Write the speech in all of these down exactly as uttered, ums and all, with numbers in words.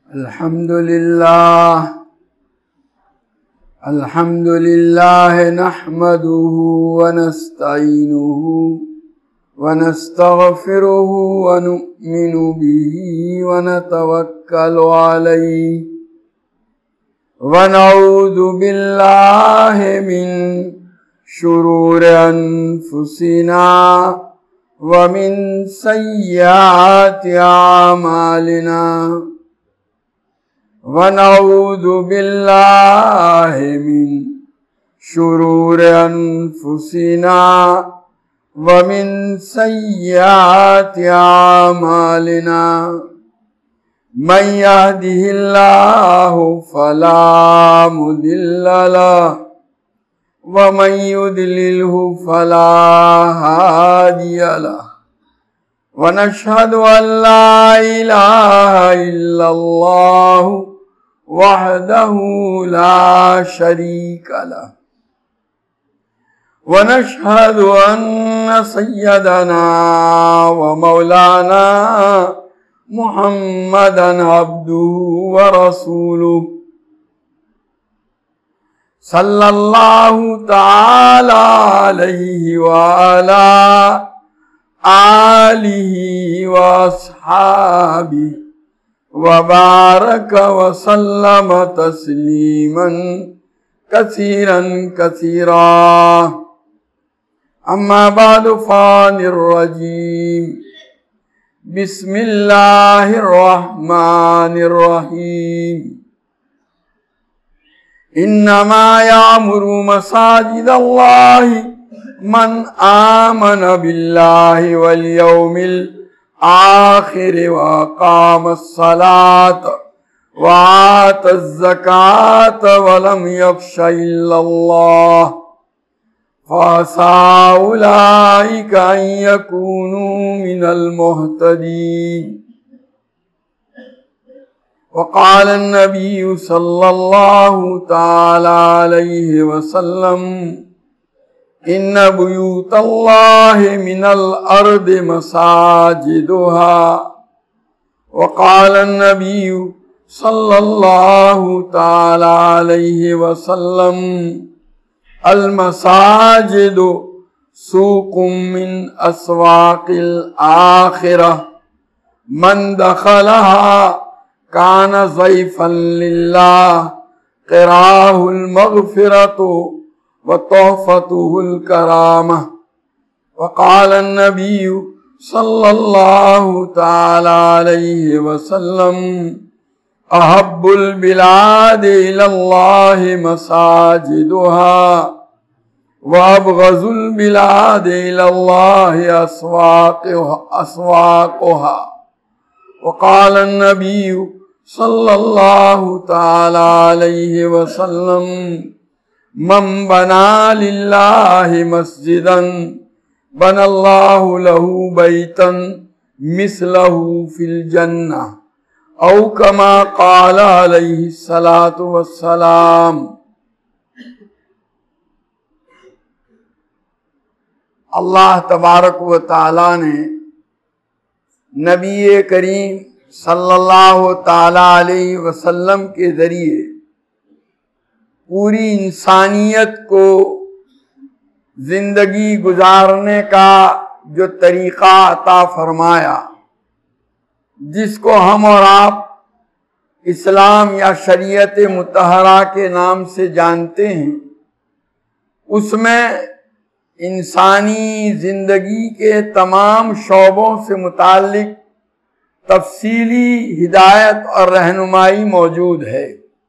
الحمد لله الحمد لله نحمده ونستعينه ونستغفره ونؤمن به ونتوكل عليه ونعوذ بالله من شرور أنفسنا ومن سيئات أعمالنا ونعوذ بالله من شرور أنفسنا ومن سيئات أعمالنا من يهده الله فلا مضل له ومن يضلله فلا هادي له ونشهد أن لا إله إلا الله وحده لا شريك له ونشهد أن سيدنا ومولانا محمدا عبده ورسوله صلى الله تعالى عليه وعلى آله وأصحابه وبارك وسلم تسليما كثيرا كثيرا أما بعد فعن الرجيم بسم الله الرحمن الرحيم إنما يعمر مساجد الله من آمن بالله واليوم الآخر وأقام الصلاة وآتى الزكاة ولم يخش إلا الله فعسى أولئك أن يكونوا من المهتدين وقال النبي صلى الله تعالى عليه وسلم إن بيوت الله من الأرض مساجدها وقال النبي صلى الله تعالى عليه وسلم المساجد سوق من أسواق الآخرة من دخلها كان ضيفا لله قراه المغفرة وتحفته الكرامة وقال النبي صلى الله تعالى عليه وسلم أحب البلاد إلى الله مساجدها وأبغض البلاد إلى الله أسواقها, أسواقها وقال النبي صلى الله تعالى عليه وسلم من بنى لله مسجدا بنى الله له بيتا مثله في الجنة أو كما قال عليه الصلاة والسلام. اللہ تبارک و تعالیٰ نے نبی کریم صلی اللہ تعالیٰ علیہ وسلم کے ذریعے پوری انسانیت کو زندگی گزارنے کا جو طریقہ عطا فرمایا، جس کو ہم اور آپ اسلام یا شریعت مطہرہ کے نام سے جانتے ہیں، اس میں انسانی زندگی کے تمام شعبوں سے متعلق تفصیلی ہدایت اور رہنمائی موجود ہے۔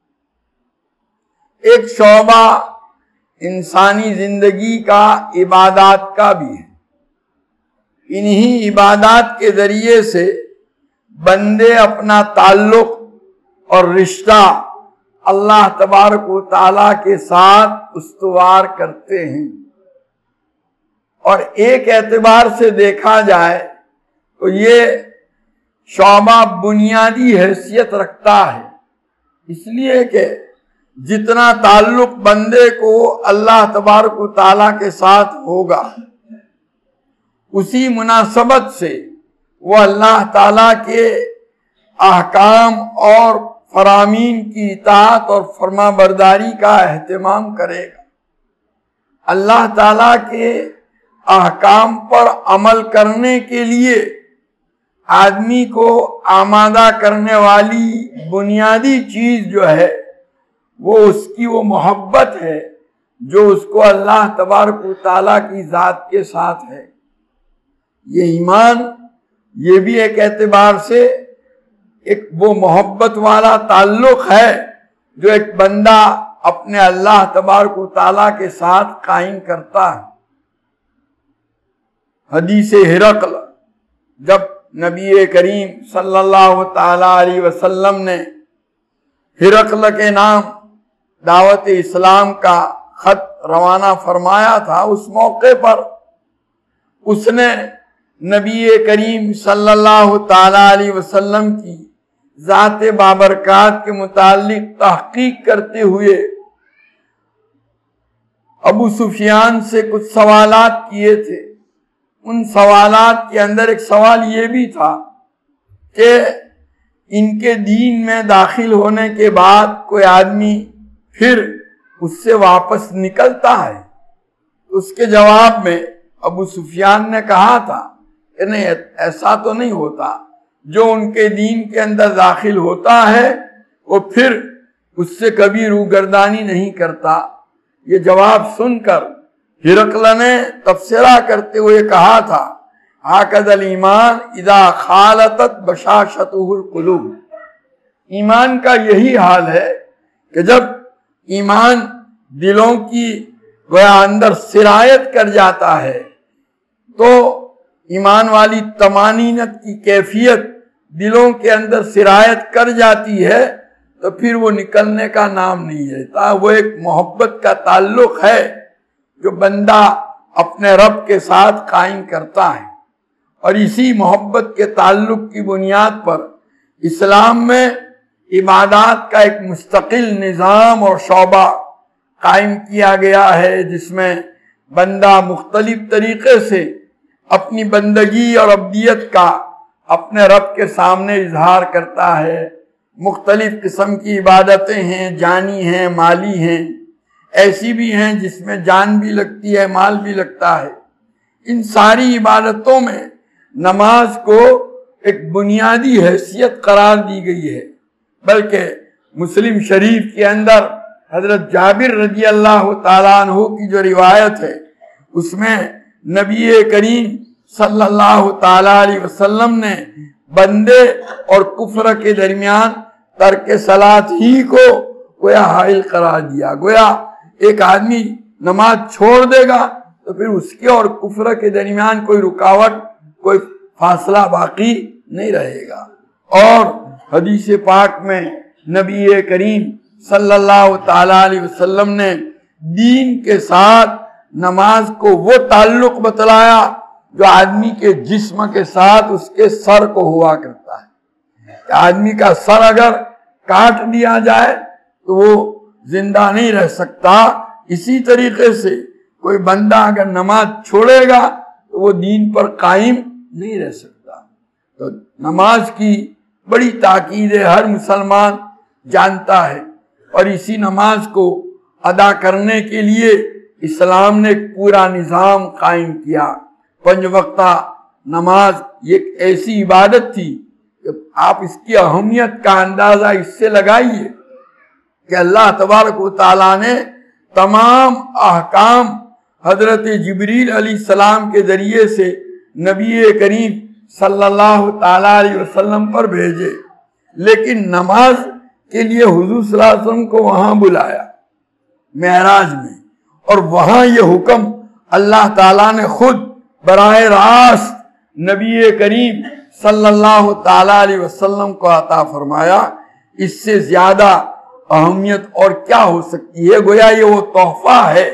ایک شعبہ انسانی زندگی کا عبادات کا بھی ہے۔ انہی عبادات کے ذریعے سے بندے اپنا تعلق اور رشتہ اللہ تبارک و تعالیٰ کے ساتھ استوار کرتے ہیں، اور ایک اعتبار سے دیکھا جائے تو یہ شعبہ بنیادی حیثیت رکھتا ہے، اس لیے کہ جتنا تعلق بندے کو اللہ تبارک و تعالیٰ کے ساتھ ہوگا، اسی مناسبت سے وہ اللہ تعالیٰ کے احکام اور فرامین کی اطاعت اور فرما برداری کا اہتمام کرے گا۔ اللہ تعالیٰ کے احکام پر عمل کرنے کے لیے آدمی کو آمادہ کرنے والی بنیادی چیز جو ہے وہ اس کی وہ محبت ہے جو اس کو اللہ تبارک و تعالیٰ کی ذات کے ساتھ ہے۔ یہ ایمان یہ بھی ایک اعتبار سے ایک وہ محبت والا تعلق ہے جو ایک بندہ اپنے اللہ تبارک و تعالیٰ کے ساتھ قائم کرتا ہے۔ حدیث ہرقل، جب نبی کریم صلی اللہ تعالی علیہ وسلم نے ہرقل کے نام دعوت اسلام کا خط روانہ فرمایا تھا، اس موقع پر اس نے نبی کریم صلی اللہ تعالی علیہ وسلم کی ذات بابرکات کے متعلق تحقیق کرتے ہوئے ابو سفیان سے کچھ سوالات کیے تھے۔ ان سوالات کے اندر ایک سوال یہ بھی تھا کہ ان کے دین میں داخل ہونے کے بعد کوئی آدمی پھر اس سے واپس نکلتا ہے؟ اس کے جواب میں ابو سفیان نے کہا تھا کہ نہیں، ایسا تو نہیں ہوتا، جو ان کے دین کے اندر داخل ہوتا ہے وہ پھر اس سے کبھی روگردانی نہیں کرتا۔ یہ جواب سن کر ہرقل نے تبصرہ کرتے ہوئے کہا تھا، ہاکذا الایمان اذا خالطت بشاشتہ القلوب، ایمان کا یہی حال ہے کہ جب ایمان دلوں کی گویا اندر سرایت کر جاتا ہے تو ایمان والی طمانینت کی کیفیت دلوں کے اندر سرایت کر جاتی ہے تو پھر وہ نکلنے کا نام نہیں لیتا۔ وہ ایک محبت کا تعلق ہے جو بندہ اپنے رب کے ساتھ قائم کرتا ہے، اور اسی محبت کے تعلق کی بنیاد پر اسلام میں عبادات کا ایک مستقل نظام اور شعبہ قائم کیا گیا ہے، جس میں بندہ مختلف طریقے سے اپنی بندگی اور عبدیت کا اپنے رب کے سامنے اظہار کرتا ہے۔ مختلف قسم کی عبادتیں ہیں، جانی ہیں، مالی ہیں، ایسی بھی ہیں جس میں جان بھی لگتی ہے، مال بھی لگتا ہے۔ ان ساری عبادتوں میں نماز کو ایک بنیادی حیثیت قرار دی گئی ہے، بلکہ مسلم شریف کے اندر حضرت جابر رضی اللہ تعالیٰ عنہ کی جو روایت ہے اس میں نبی کریم صلی اللہ تعالیٰ علیہ وسلم نے بندے اور کفر کے درمیان ترک صلاۃ ہی کو گویا حائل قرار دیا۔ گویا ایک آدمی نماز چھوڑ دے گا تو پھر اس کے اور کفر کے درمیان کوئی رکاوٹ، کوئی فاصلہ باقی نہیں رہے گا۔ اور حدیث پاک میں نبی کریم صلی اللہ تعالی علیہ وسلم نے دین کے ساتھ نماز کو وہ تعلق بتلایا جو آدمی کے جسم کے ساتھ اس کے سر کو ہوا کرتا ہے۔ کہ آدمی کا سر اگر کاٹ دیا جائے تو وہ زندہ نہیں رہ سکتا، اسی طریقے سے کوئی بندہ اگر نماز چھوڑے گا تو وہ دین پر قائم نہیں رہ سکتا۔ تو نماز کی بڑی تاکید ہے، ہر مسلمان جانتا ہے، اور اسی نماز کو ادا کرنے کے لیے اسلام نے ایک پورا نظام قائم کیا۔ پنج وقتہ نماز ایک ایسی عبادت تھی کہ آپ اس کی اہمیت کا اندازہ اس سے لگائیے کہ اللہ تبارک و تعالیٰ نے تمام احکام حضرت جبریل علیہ السلام کے ذریعے سے نبی کریم صلی اللہ تعالیٰ علیہ وسلم پر بھیجے، لیکن نماز کے لیے حضور صلی اللہ علیہ وسلم کو وہاں بلایا معراج میں، اور وہاں یہ حکم اللہ تعالیٰ نے خود براہ راست نبی کریم صلی اللہ تعالیٰ علیہ وسلم کو عطا فرمایا۔ اس سے زیادہ اہمیت اور کیا ہو سکتی ہے؟ گویا یہ وہ تحفہ ہے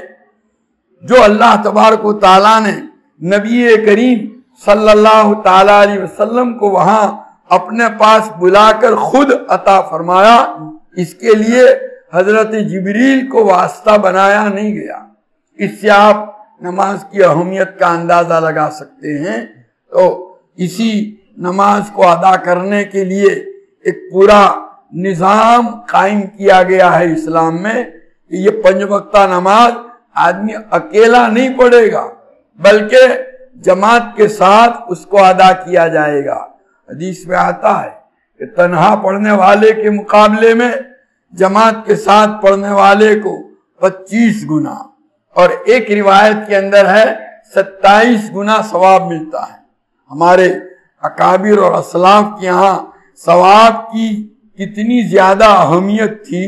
جو اللہ تبارک و تعالیٰ نے نبی کریم صلی اللہ تعالیٰ علیہ وسلم کو وہاں اپنے پاس بلا کر خود عطا فرمایا۔ اس کے لیے حضرت جبریل کو واسطہ بنایا نہیں گیا۔ اس سے آپ نماز کی اہمیت کا اندازہ لگا سکتے ہیں۔ تو اسی نماز کو ادا کرنے کے لیے ایک پورا نظام قائم کیا گیا ہے اسلام میں کہ یہ پنج وقتہ نماز آدمی اکیلا نہیں پڑھے گا بلکہ جماعت کے ساتھ اس کو ادا کیا جائے گا۔ حدیث میں آتا ہے کہ تنہا پڑھنے والے کے مقابلے میں جماعت کے ساتھ پڑھنے والے کو پچیس گنا اور ایک روایت کے اندر ہے ستائیس گنا ثواب ملتا ہے۔ ہمارے اکابر اور اسلاف کے یہاں ثواب کی کتنی زیادہ اہمیت تھی۔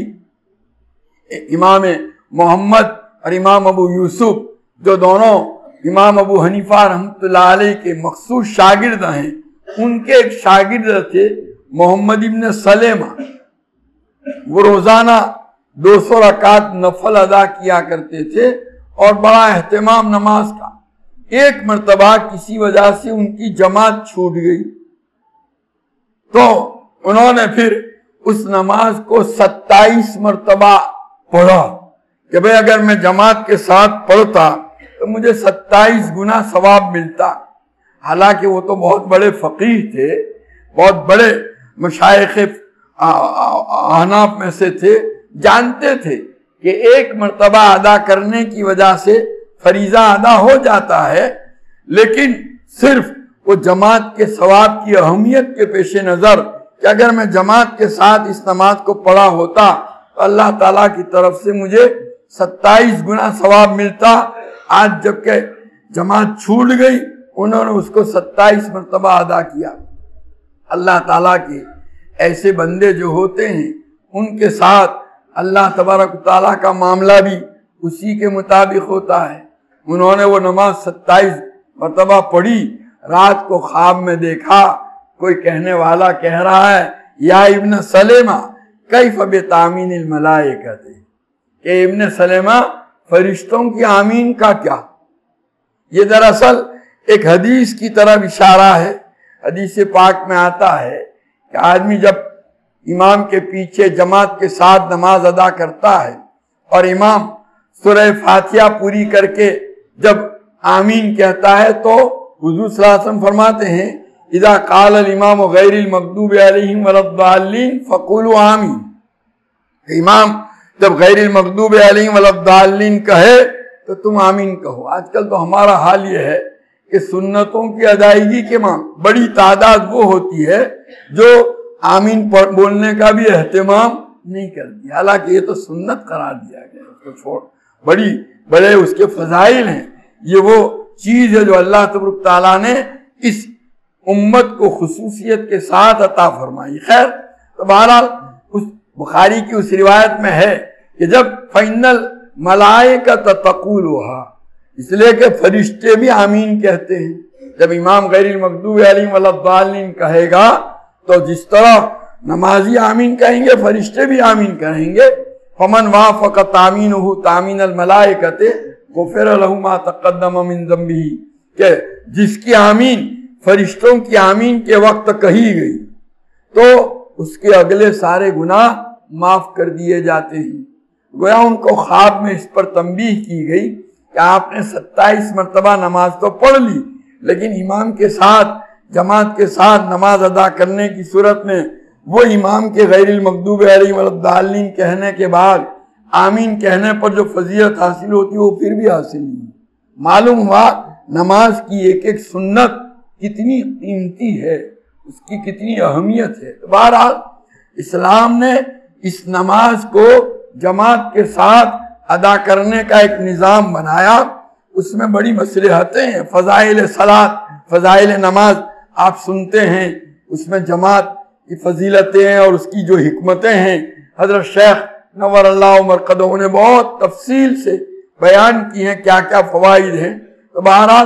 امام محمد اور امام ابو یوسف جو دونوں امام ابو حنیفہ رحمۃ اللہ علیہ کے مخصوص شاگرد ہیں، ان کے ایک شاگرد تھے محمد ابن سلیمہ، وہ روزانہ دو سو رکعت نفل ادا کیا کرتے تھے اور بڑا اہتمام نماز کا۔ ایک مرتبہ کسی وجہ سے ان کی جماعت چھوٹ گئی تو انہوں نے پھر اس نماز کو ستائیس مرتبہ پڑھا کہ بھئی اگر میں جماعت کے ساتھ پڑھتا تو مجھے ستائیس گنا ثواب ملتا۔ حالانکہ وہ تو بہت بڑے فقیہ تھے، بہت بڑے مشائخ احناف میں سے تھے، جانتے تھے کہ ایک مرتبہ ادا کرنے کی وجہ سے فریضہ ادا ہو جاتا ہے، لیکن صرف وہ جماعت کے ثواب کی اہمیت کے پیش نظر کہ اگر میں جماعت کے ساتھ اس نماز کو پڑھا ہوتا تو اللہ تعالیٰ کی طرف سے مجھے ستائیس گنا ثواب ملتا۔ آج جبکہ جماعت چھوٹ گئی انہوں نے اس کو ستائیس مرتبہ ادا کیا۔ اللہ تعالیٰ کے ایسے بندے جو ہوتے ہیں ان کے ساتھ اللہ تبارک و تعالیٰ کا معاملہ بھی اسی کے مطابق ہوتا ہے۔ انہوں نے وہ نماز ستائیس مرتبہ پڑھی، رات کو خواب میں دیکھا کوئی کہنے والا کہہ رہا ہے یا ابن سلیمہ کیف بتامین الملائکہ، کہ ابن سلیمہ فرشتوں کی آمین کا کیا؟ یہ دراصل ایک حدیث کی طرف اشارہ ہے۔ حدیث پاک میں آتا ہے کہ آدمی جب امام کے پیچھے جماعت کے ساتھ نماز ادا کرتا ہے اور امام سورہ فاتحہ پوری کر کے جب آمین کہتا ہے تو حضور صلی اللہ علیہ وسلم فرماتے ہیں اذا قال الامام غیر المغضوب علیہم ولا الضالین فقولوا آمین۔ امام جب غیر المغضوب علیہم ولا الضالین کہے تو تم آمین کہو۔ آج کل تو ہمارا حال یہ ہے کہ سنتوں کی ادائیگی کے ماں بڑی تعداد وہ ہوتی ہے جو آمین بولنے کا بھی اہتمام نہیں کرتی، حالانکہ یہ تو سنت قرار دیا گیا، اس کو چھوڑ بڑی بڑے اس کے فضائل ہیں۔ یہ وہ چیز ہے جو اللہ تبارک تعالیٰ نے اس امت کو خصوصیت کے ساتھ عطا فرمائی۔ خیر تو بہرحال اس بخاری کی اس روایت میں ہے کہ جب فَإِنَّ الْمَلَائِكَةَ تَقُولُهَا، اس لیے کہ فرشتے بھی آمین کہتے ہیں۔ جب امام غیر المغضوب علیہم ولا الضالین کہے گا تو جس طرح نمازی آمین کہیں گے فرشتے بھی آمین کہیں گے۔ فَمَنْ وَافَقَ تَعْمِينُهُ تَعْمِينَ الْمَلَائِكَةِ غُفِرَ لَهُ مَا تَقَدَّمَ مِنْ ذَنبِهِ، کہ جس کی آمین فرشتوں کی آمین کے وقت کہی گئی تو اس کے اگلے سارے گناہ معاف کر دیے جاتے ہیں۔ گویا ان کو خواب میں اس پر تنبیہ کی گئی کہ آپ نے ستائیس مرتبہ نماز تو پڑھ لی، لیکن امام کے ساتھ جماعت کے ساتھ نماز ادا کرنے کی صورت میں وہ امام کے غیر المغضوب علیہم ولا الضالین کہنے کے بعد آمین کہنے پر جو فضیلت حاصل ہوتی ہے وہ پھر بھی حاصل نہیں۔ معلوم ہوا نماز کی ایک ایک سنت کتنی قیمتی ہے، اس کی کتنی اہمیت ہے۔ بہرحال اسلام نے اس نماز کو جماعت کے ساتھ ادا کرنے کا ایک نظام بنایا، اس میں بڑی مصلحتیں ہیں۔ فضائل صلاۃ، فضائل نماز آپ سنتے ہیں، اس میں جماعت کی فضیلتیں ہیں اور اس کی جو حکمتیں ہیں حضرت شیخ نور اللہ مرقدہ نے بہت تفصیل سے بیان کی ہیں، کیا کیا فوائد ہیں۔ تو بہرحال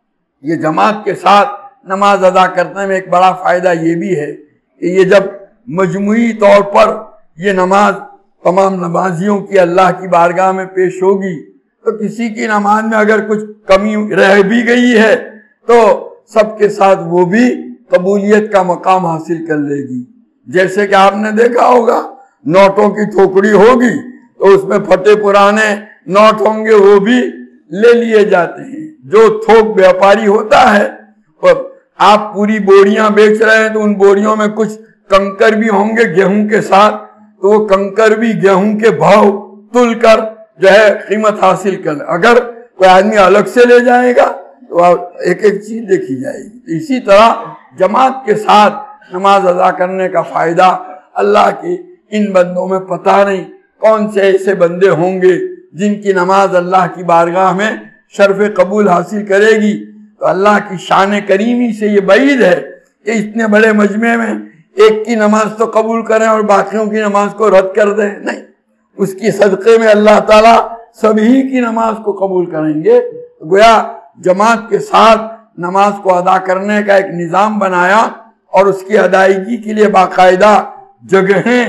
یہ جماعت کے ساتھ نماز ادا کرنے میں ایک بڑا فائدہ یہ بھی ہے کہ یہ جب مجموعی طور پر یہ نماز تمام نمازیوں کی اللہ کی بارگاہ میں پیش ہوگی تو کسی کی نماز میں اگر کچھ کمی رہ بھی گئی ہے تو سب کے ساتھ وہ بھی قبولیت کا مقام حاصل کر لے گی۔ جیسے کہ آپ نے دیکھا ہوگا نوٹوں کی تھوکڑی ہوگی تو اس میں پھٹے پرانے نوٹ ہوں گے وہ بھی لے لیے جاتے ہیں۔ جو تھوک بیاپاری ہوتا ہے اور آپ پوری بوریاں بیچ رہے ہیں تو ان بوریوں میں کچھ کنکر بھی ہوں گے گیہوں کے ساتھ تو وہ کنکر بھی گیہوں کے بھاؤ تل کر جو ہے قیمت حاصل کر، اگر کوئی آدمی الگ سے لے جائے گا تو ایک ایک چیز دیکھی جائے گی۔ اسی طرح جماعت کے ساتھ نماز ادا کرنے کا فائدہ اللہ کے ان بندوں میں پتہ نہیں کون سے ایسے بندے ہوں گے جن کی نماز اللہ کی بارگاہ میں شرف قبول حاصل کرے گی۔ تو اللہ کی شان کریمی سے یہ بعید ہے کہ اتنے بڑے مجمع میں ایک کی نماز تو قبول کریں اور باقیوں کی نماز کو رد کر دیں، نہیں، اس کی صدقے میں اللہ تعالیٰ سبھی کی نماز کو قبول کریں گے۔ گویا جماعت کے ساتھ نماز کو ادا کرنے کا ایک نظام بنایا اور اس کی ادائیگی کے لیے باقاعدہ جگہیں،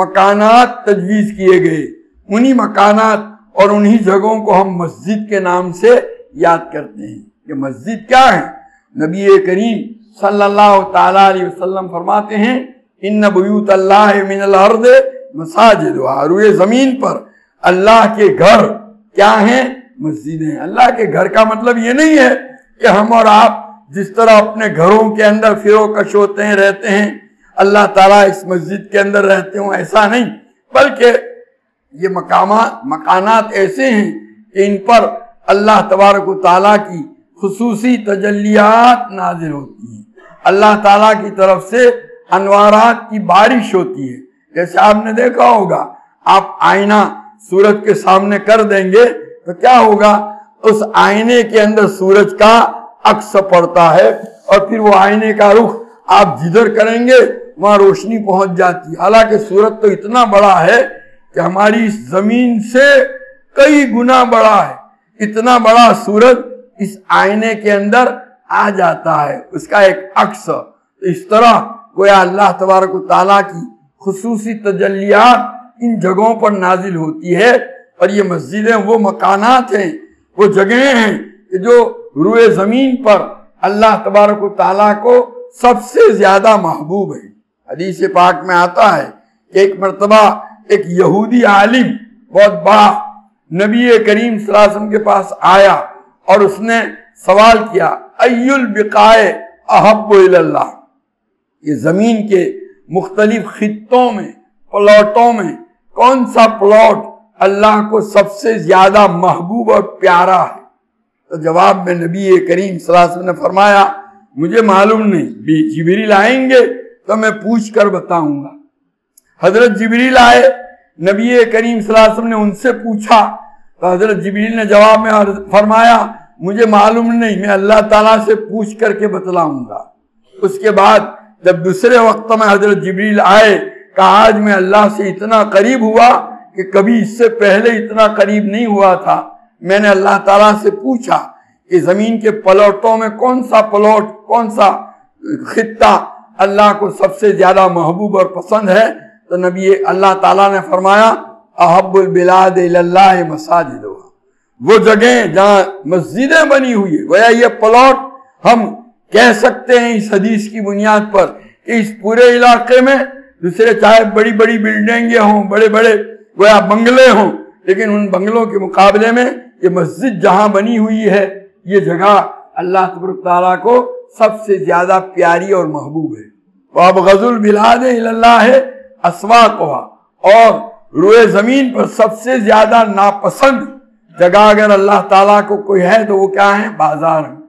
مکانات تجویز کیے گئے۔ انہی مکانات اور انہی جگہوں کو ہم مسجد کے نام سے یاد کرتے ہیں۔ کہ مسجد کیا ہے؟ نبی کریم صلی اللہ تعالیٰ علیہ وسلم فرماتے ہیں ان بیوت اللہ من الارض مساجدها، روئے زمین پر اللہ کے گھر کیا ہیں؟ مسجدیں۔ اللہ کے گھر کا مطلب یہ نہیں ہے کہ ہم اور آپ جس طرح اپنے گھروں کے اندر فرو کش ہوتے ہیں، رہتے ہیں، اللہ تعالیٰ اس مسجد کے اندر رہتے ہوں، ایسا نہیں، بلکہ یہ مقامات مکانات ایسے ہیں کہ ان پر اللہ تبارک و تعالیٰ کی خصوصی تجلیات نازل ہوتی ہیں، اللہ تعالیٰ کی طرف سے انوارات کی بارش ہوتی ہے۔ جیسے آپ نے دیکھا ہوگا، آپ آئینہ سورج کے سامنے کر دیں گے تو کیا ہوگا؟ اس آئینے کے اندر سورج کا عکس پڑتا ہے اور پھر وہ آئینے کا رخ آپ جدھر کریں گے وہاں روشنی پہنچ جاتی ہے۔ حالانکہ سورج تو اتنا بڑا ہے کہ ہماری اس زمین سے کئی گنا بڑا ہے، اتنا بڑا سورج اس آئینے کے اندر آ جاتا ہے، اس کا ایک عکس۔ اس طرح گویا اللہ تبارک و تعالیٰ کی خصوصی تجلیات ان جگہوں پر نازل ہوتی ہے، اور یہ مسجدیں وہ مکانات ہیں، وہ جگہیں ہیں کہ جو روئے زمین پر اللہ تبارک و تعالیٰ کو سب سے زیادہ محبوب ہے۔ حدیث پاک میں آتا ہے کہ ایک مرتبہ ایک یہودی عالم بہت بڑا نبی کریم صلی اللہ علیہ وسلم کے پاس آیا اور اس نے سوال کیا ای البقاع احب الی اللہ، یہ زمین کے مختلف خطوں میں، پلاٹوں میں کون سا پلاٹ اللہ کو سب سے زیادہ محبوب اور پیارا ہے؟ تو جواب میں نبی کریم صلی اللہ علیہ وسلم نے فرمایا مجھے معلوم نہیں، جبریل آئیں گے تو میں پوچھ کر بتاؤں گا۔ حضرت جبریل آئے، نبی کریم صلی اللہ علیہ وسلم نے ان سے پوچھا تو حضرت جبریل نے جواب میں فرمایا مجھے معلوم نہیں، میں اللہ تعالیٰ سے پوچھ کر کے بتلاؤں گا۔ اس کے بعد جب دوسرے وقت میں حضرت جبریل آئے، کہا آج میں اللہ سے اتنا قریب ہوا کہ کبھی اس سے پہلے اتنا قریب نہیں ہوا تھا۔ میں نے اللہ تعالیٰ سے پوچھا کہ زمین کے پلاٹوں میں کون سا پلاٹ، کون سا خطہ اللہ کو سب سے زیادہ محبوب اور پسند ہے؟ تو نبی اللہ تعالیٰ نے فرمایا احب البلاد الی اللہ مساجدها، وہ جگہیں جہاں مسجدیں بنی ہوئی ہے۔ گویا یہ پلاٹ ہم کہہ سکتے ہیں اس حدیث کی بنیاد پر کہ اس پورے علاقے میں دوسرے چاہے بڑی بڑی بلڈنگیں ہوں، بڑے بڑے گویا بنگلے ہوں، لیکن ان بنگلوں کے مقابلے میں یہ مسجد جہاں بنی ہوئی ہے یہ جگہ اللہ تبارک تعالیٰ کو سب سے زیادہ پیاری اور محبوب ہے۔ وَأَبْغَضُ الْبِلَادِ إِلَى اللَّهِ أَسْوَاقُهَا، اور روئے زمین پر سب سے زیادہ ناپسند جگہ اگر اللہ تعالیٰ کو کوئی ہے تو وہ کیا ہے؟ بازار ہے۔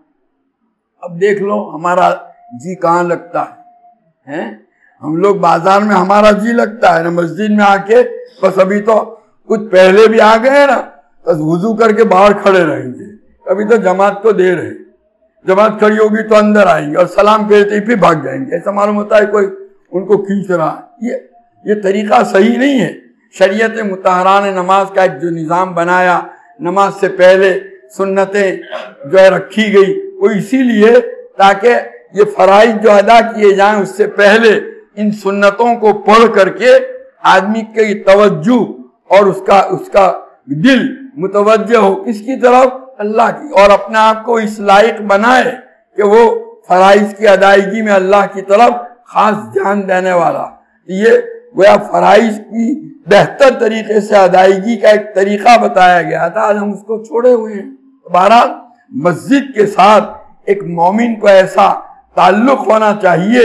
اب دیکھ لو ہمارا جی کہاں لگتا ہے، ہم لوگ بازار میں ہمارا جی لگتا ہے نا، مسجد میں آ کے بس ابھی تو کچھ پہلے بھی آ گئے نا، بس وضو کر کے باہر کھڑے رہیں گے، ابھی تو جماعت کو دیر ہے، جماعت کھڑی ہوگی تو اندر آئیں گے اور سلام پھیرتے ہی پھر بھاگ جائیں گے، ایسا معلوم ہوتا ہے کوئی ان کو کھینچ رہا ہے۔ یہ یہ طریقہ صحیح نہیں ہے۔ شریعت مطہرہ نے نماز کا ایک جو نظام بنایا، نماز سے پہلے سنتیں جو ہے رکھی گئی، وہ اسی لیے تاکہ یہ فرائض جو ادا کیے جائیں اس سے پہلے ان سنتوں کو پڑھ کر کے آدمی کی توجہ اور اس کا اس کا دل متوجہ ہو کس کی طرف؟ اللہ کی، اور اپنے آپ کو اس لائق بنائے کہ وہ فرائض کی ادائیگی میں اللہ کی طرف خاص دھیان دینے والا۔ یہ گویا فرائض کی بہتر طریقے سے ادائیگی کا ایک طریقہ بتایا گیا تھا، آج ہم اس کو چھوڑے ہوئے ہیں۔ بہرحال مسجد کے ساتھ ایک مومن کو ایسا تعلق ہونا چاہیے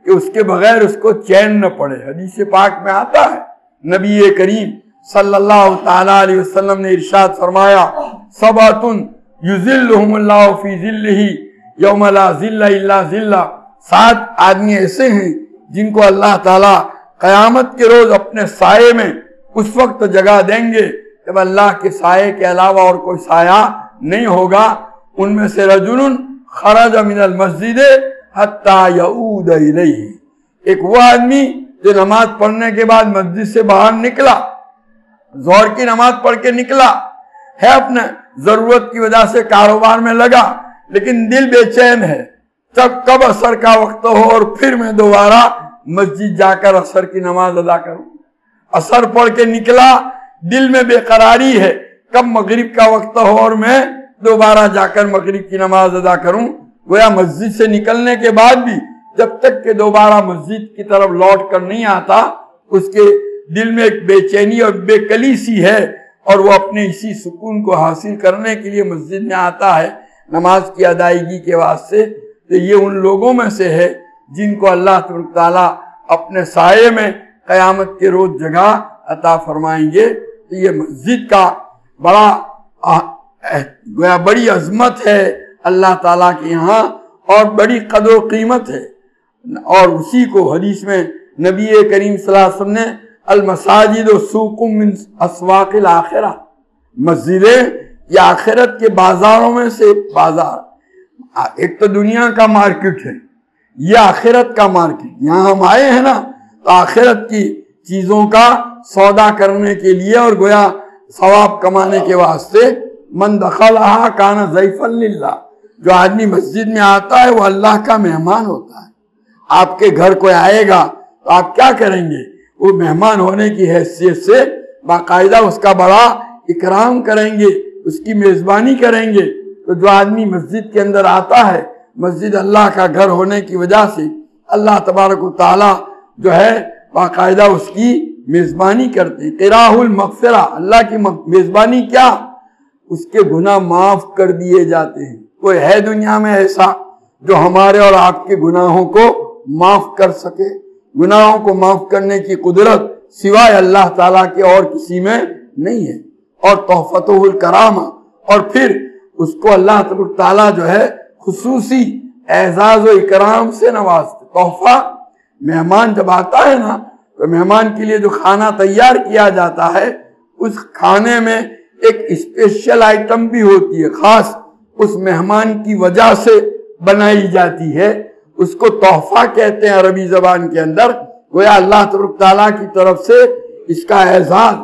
کہ اس کے بغیر اس کو چین نہ پڑے۔ حدیث پاک میں آتا ہے نبی کریم صلی اللہ تعالیٰ علیہ وسلم نے ارشاد فرمایا سبعۃ یظلہم اللہ فی ظلہ یوم لا ظل الا ظلہ، سات آدمی ایسے ہیں جن کو اللہ تعالیٰ قیامت کے روز اپنے سائے میں اس وقت جگہ دیں گے جب اللہ کے سائے کے علاوہ اور کوئی سایہ نہیں ہوگا۔ ان میں سے رجل خرج من المسجد حتی یعود الیہ، ایک وہ آدمی جو نماز پڑھنے کے بعد مسجد سے باہر نکلا، ظہر کی نماز پڑھ کے نکلا ہے، اپنے ضرورت کی وجہ سے کاروبار میں لگا، لیکن دل بے چین ہے جب کب عصر کا وقت ہو اور پھر میں دوبارہ مسجد جا کر عصر کی نماز ادا کروں۔ عصر پڑھ کے نکلا، دل میں بے قراری ہے کب مغرب کا وقت ہو اور میں دوبارہ جا کر مغرب کی نماز ادا کروں۔ گویا مسجد سے نکلنے کے بعد بھی جب تک کہ دوبارہ مسجد کی طرف لوٹ کر نہیں آتا، اس کے دل میں ایک بے چینی اور بے کلی سی ہے، اور وہ اپنے اسی سکون کو حاصل کرنے کے لیے مسجد میں آتا ہے نماز کی ادائیگی کے واسطے۔ تو یہ ان لوگوں میں سے ہے جن کو اللہ تبارک تعالیٰ اپنے سائے میں قیامت کے روز جگہ عطا فرمائیں گے۔ تو یہ مسجد کا بڑا گویا بڑی عظمت ہے اللہ تعالیٰ کے یہاں، اور بڑی قدر و قیمت ہے، اور اسی کو حدیث میں نبی کریم صلی اللہ علیہ وسلم نے المساجد سوق من اسواق الاخرہ، مسجدیں یہ آخرت کے بازاروں میں سے بازار، ایک تو دنیا کا مارکیٹ ہے، یہ آخرت کا مارکیٹ، یہاں ہم آئے ہیں نا تو آخرت کی چیزوں کا سودا کرنے کے لیے اور گویا ثواب کمانے کے واسطے۔ من دخلہا کان ضیفا للہ، جو آدمی مسجد میں آتا ہے وہ اللہ کا مہمان ہوتا ہے۔ آپ کے گھر کوئی آئے گا تو آپ کیا کریں گے؟ وہ مہمان ہونے کی حیثیت سے باقاعدہ اس کا بڑا اکرام کریں گے، اس کی میزبانی کریں گے۔ تو جو آدمی مسجد کے اندر آتا ہے، مسجد اللہ کا گھر ہونے کی وجہ سے اللہ تبارک و تعالیٰ جو ہے باقاعدہ اس کی میزبانی کرتے ہیں۔ قراہ المغفرہ، اللہ کی میزبانی کیا؟ اس کے گناہ معاف کر دیے جاتے ہیں۔ کوئی ہے دنیا میں ایسا جو ہمارے اور آپ کے گناہوں کو معاف کر سکے؟ گناہوں کو معاف کرنے کی قدرت سوائے اللہ تعالیٰ کے اور کسی میں نہیں ہے۔ اور تحفۃ الکرامہ، اور پھر اس کو اللہ تبارک تعالیٰ جو ہے خصوصی اعزاز و اکرام سے نوازتے۔ تحفہ، مہمان جب آتا ہے نا تو مہمان کے لیے جو کھانا تیار کیا جاتا ہے اس کھانے میں ایک اسپیشل آئٹم بھی ہوتی ہے، خاص اس مہمان کی وجہ سے بنائی جاتی ہے، اس کو تحفہ کہتے ہیں عربی زبان کے اندر۔ گویا اللہ تبارک تعالیٰ کی طرف سے اس کا اعزاز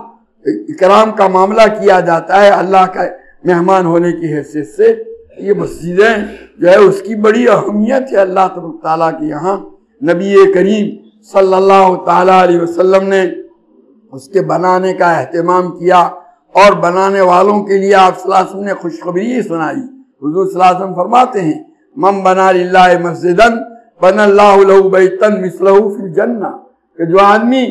اکرام کا معاملہ کیا جاتا ہے اللہ کا مہمان ہونے کی حیثیت سے۔ یہ مسجدیں جو ہے اس کی بڑی اہمیت ہے اللہ تبارک تعالیٰ کے یہاں۔ نبی کریم صلی اللہ تعالیٰ علیہ وسلم نے اس کے بنانے کا اہتمام کیا، اور بنانے والوں کے لیے آپ صلی اللہ علیہ وسلم نے خوشخبری سنائی۔ حضور صلی اللہ علیہ وسلم فرماتے ہیں من بنا للہ مسجدن بنا اللہ لہ بیتن مثلہ فی الجنہ، کہ جو آدمی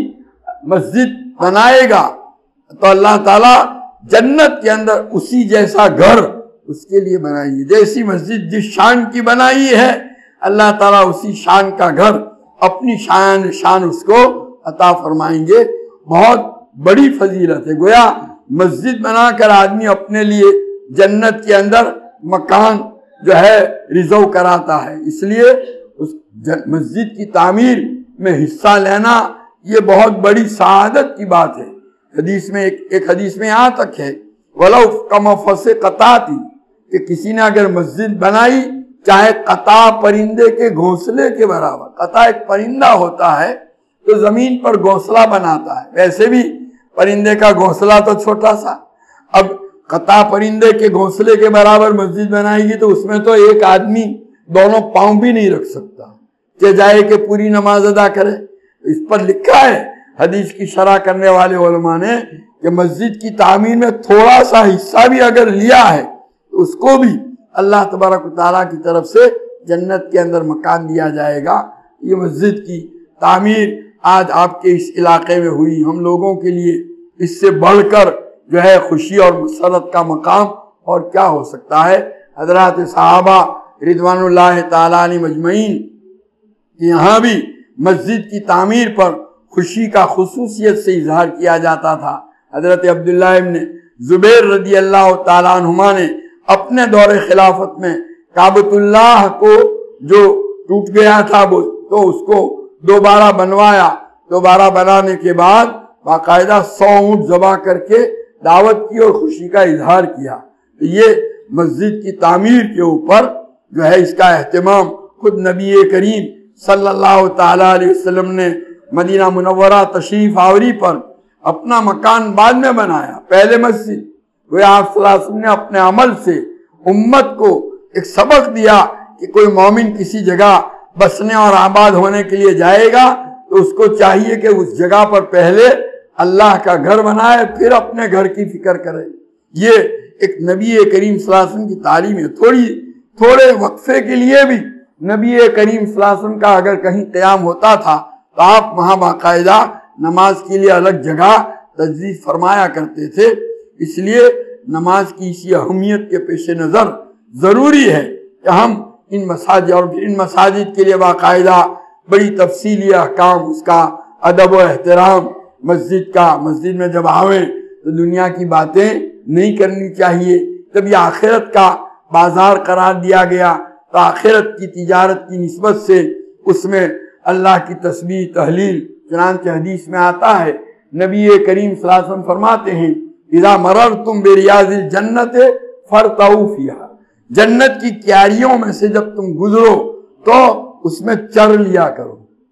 مسجد بنائے گا تو اللہ تعالیٰ جنت کے اندر اسی جیسا گھر اس کے لیے بنائیں گے۔ جیسی مسجد جس شان کی بنائی ہے اللہ تعالیٰ اسی شان کا گھر اپنی شان شان اس کو عطا فرمائیں گے۔ بہت بڑی فضیلت ہے۔ گویا مسجد بنا کر آدمی اپنے لیے جنت کے اندر مکان جو ہے ریزرو کراتا ہے، اس لیے اس مسجد کی تعمیر میں حصہ لینا یہ بہت بڑی سعادت کی بات ہے۔ حدیث میں ایک, ایک حدیث میں یہاں تک ہے وَلَوْ كَمَفَسِ قَطَعْتِ، کہ کسی نے اگر مسجد بنائی چاہے قطع پرندے کے گھونسلے کے برابر، قطع ایک پرندہ ہوتا ہے تو زمین پر گھونسلہ بناتا ہے، ویسے بھی پرندے کا گھونسلہ تو چھوٹا سا، اب قطع پرندے کے گھونسلے کے برابر مسجد بنائے گی تو اس میں تو ایک آدمی دونوں پاؤں بھی نہیں رکھ سکتا کہ جائے کہ پوری نماز ادا کرے۔ اس پر لکھا ہے حدیث کی شرح کرنے والے علماء نے کہ مسجد کی تعمیر میں تھوڑا سا حصہ بھی اگر لیا ہے تو اس کو بھی اللہ تبارک و تعالیٰ کی طرف سے جنت کے اندر مکان دیا جائے گا۔ یہ مسجد کی تعمیر آج آپ کے اس علاقے میں ہوئی، ہم لوگوں کے لیے اس سے بڑھ کر جو ہے خوشی اور مسرت کا مقام اور کیا ہو سکتا ہے۔ حضرات صحابہ رضوان اللہ تعالیٰ علیہ مجمعین یہاں بھی مسجد کی تعمیر پر خوشی کا خصوصیت سے اظہار کیا جاتا تھا۔ حضرت عبداللہ ابن زبیر رضی اللہ تعالیٰ عنہما نے اپنے دور خلافت میں کعبۃ اللہ کو جو ٹوٹ گیا تھا وہ تو اس کو دوبارہ بنوایا۔ دوبارہ بنانے کے بعد باقاعدہ سو اونٹ ذبح کر کے دعوت کی اور خوشی کا اظہار کیا۔ یہ مسجد کی تعمیر کے اوپر جو ہے اس کا اہتمام خود نبی کریم صلی اللہ تعالیٰ علیہ وسلم نے مدینہ منورہ تشریف آوری پر اپنا مکان بعد میں بنایا، پہلے مسجد۔ وہ آپ صلی اللہ علیہ وسلم نے اپنے عمل سے امت کو ایک سبق دیا کہ کوئی مومن کسی جگہ بسنے اور آباد ہونے کے لیے جائے گا تو اس کو چاہیے کہ اس جگہ پر پہلے اللہ کا گھر بنائے، پھر اپنے گھر کی فکر کرے۔ یہ ایک نبی کریم صلی اللہ علیہ وسلم کی تعلیم ہے۔ تھوڑی تھوڑے وقفے کے لیے بھی نبی کریم صلی اللہ علیہ وسلم کا اگر کہیں قیام ہوتا تھا تو آپ وہاں باقاعدہ نماز کے لیے الگ جگہ تجویز فرمایا کرتے تھے۔ اس لیے نماز کی اسی اہمیت کے پیش نظر ضروری ہے کہ ہم ان مساجد اور ان مساجد کے لیے باقاعدہ بڑی تفصیلی احکام، اس کا ادب و احترام مسجد کا، مسجد میں جب آویں تو دنیا کی باتیں نہیں کرنی چاہیے۔ جب یہ آخرت کا بازار قرار دیا گیا تو آخرت کی تجارت کی نسبت سے اس میں اللہ کی تسبیح تحلیل، چنانچہ حدیث میں آتا ہے نبی کریم صلی اللہ علیہ وسلم فرماتے ہیں اذا مررتم بریاض الجنت فرتعوا فیہا، جنت کی کیاریوں میں سے جب تم گزرو تو اس میں چر لیا کرو۔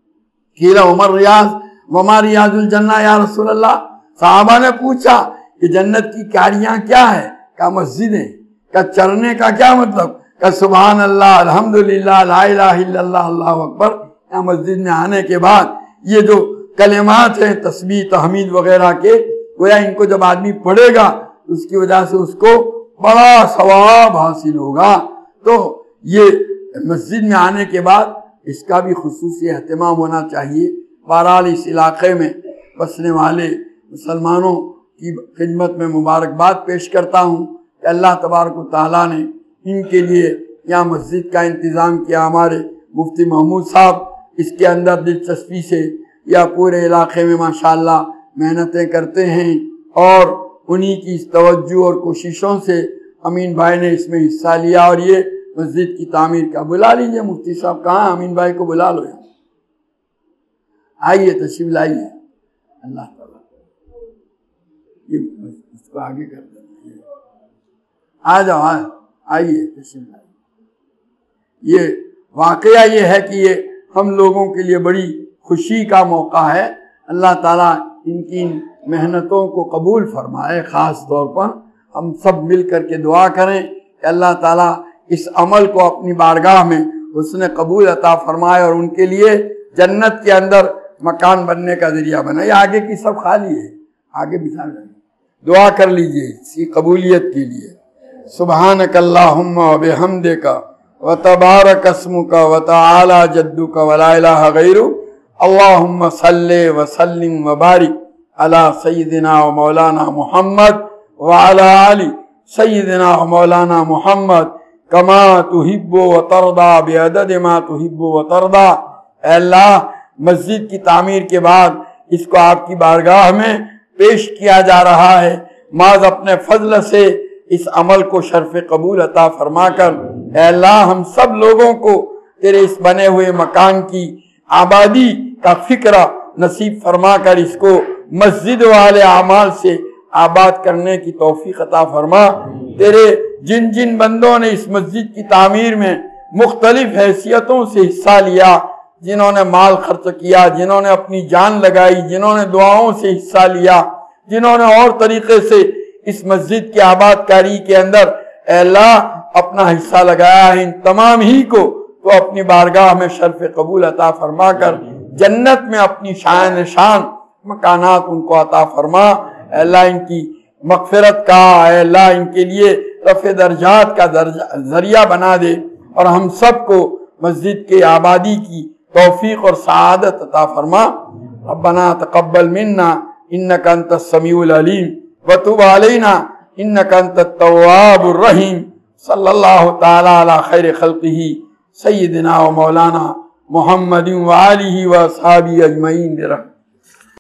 قیل عمر ریاض وما ریاض الجنہ یا رسول اللہ، صحابہ نے پوچھا کہ جنت کی کیاریاں کیا ہے؟ کہا مسجدیں۔ کہا چرنے کا کیا مطلب؟ کہا سبحان اللہ الحمدللہ لا الہ الا اللہ اللہ اکبر۔ یہاں مسجد میں آنے کے بعد یہ جو کلمات ہیں تسبیح تحمید وغیرہ کے، گویا ان کو جب آدمی پڑھے گا اس کی وجہ سے اس کو بڑا ثواب حاصل ہوگا۔ تو یہ مسجد میں آنے کے بعد اس کا بھی خصوصی اہتمام ہونا چاہیے۔ بہرحال اس علاقے میں بسنے والے مسلمانوں کی خدمت میں مبارکباد پیش کرتا ہوں کہ اللہ تبارک و تعالیٰ نے ان کے لیے یہاں مسجد کا انتظام کیا۔ ہمارے مفتی محمود صاحب اس کے اندر دلچسپی سے یا پورے علاقے میں ماشاءاللہ محنتیں کرتے ہیں، اور انہی کی اس توجہ اور کوششوں سے امین بھائی نے اس میں حصہ لیا اور یہ مسجد کی تعمیر کا۔ بلا لیجئے مفتی صاحب، کہاں امین بھائی کو بلا لو یہاں، آئیے تشریف لائیے۔ اللہ تعالیٰ یہ اس کو آگے کر دیں، آ جاؤ آئیے تشریف لائیے۔ یہ واقعہ یہ ہے کہ یہ ہم لوگوں کے لیے بڑی خوشی کا موقع ہے۔ اللہ تعالیٰ ان کی محنتوں کو قبول فرمائے۔ خاص طور پر ہم سب مل کر کے دعا کریں کہ اللہ تعالیٰ اس عمل کو اپنی بارگاہ میں حسن قبول عطا فرمائے اور ان کے لیے جنت کے اندر مکان بننے کا ذریعہ بنائے۔ یہ آگے کی سب خالی ہے، آگے بچھا جائیں، دعا کر لیجئے اس کی قبولیت کے لیے۔ سبحانک اللہم و بحمدک و تبارک اسمک و تعالی جدک و لا الہ غیرک، اللہم صلی و سلم و بارک علی سیدنا و مولانا محمد و علی آل سیدنا و مولانا محمد کما تحب و ترضا بعدد ما تحب و ترضا۔ اے اللہ، مسجد کی تعمیر کے بعد اس کو آپ کی بارگاہ میں پیش کیا جا رہا ہے، ماذ اپنے فضل سے اس عمل کو شرف قبول عطا فرما کر اے اللہ ہم سب لوگوں کو تیرے اس بنے ہوئے مکان کی آبادی کا فکر نصیب فرما کر اس کو مسجد والے اعمال سے آباد کرنے کی توفیق عطا فرما۔ تیرے جن جن بندوں نے اس مسجد کی تعمیر میں مختلف حیثیتوں سے حصہ لیا، جنہوں نے مال خرچ کیا، جنہوں نے اپنی جان لگائی، جنہوں نے دعاؤں سے حصہ لیا، جنہوں نے اور طریقے سے اس مسجد کی آباد کاری کے اندر اے اللہ اپنا حصہ لگایا ہے، ان تمام ہی کو تو اپنی بارگاہ میں شرف قبول عطا فرما کر جنت میں اپنی شان شان مکانات ان کو عطا فرما۔ اے اللہ ان کی مغفرت کا، اے اللہ ان کے لیے رفع درجات کا ذریعہ بنا دے، اور ہم سب کو مسجد کے آبادی کی توفیق اور سعادت عطا فرما۔ ربنا تقبل منا انک انت السمیع العلیم وتب علینا انک انت التواب الرحیم۔ صلی اللہ تعالی علی خیر خلقہ سیدنا و مولانا محمد و آلہ و اصحابہ اجمعین برحمتک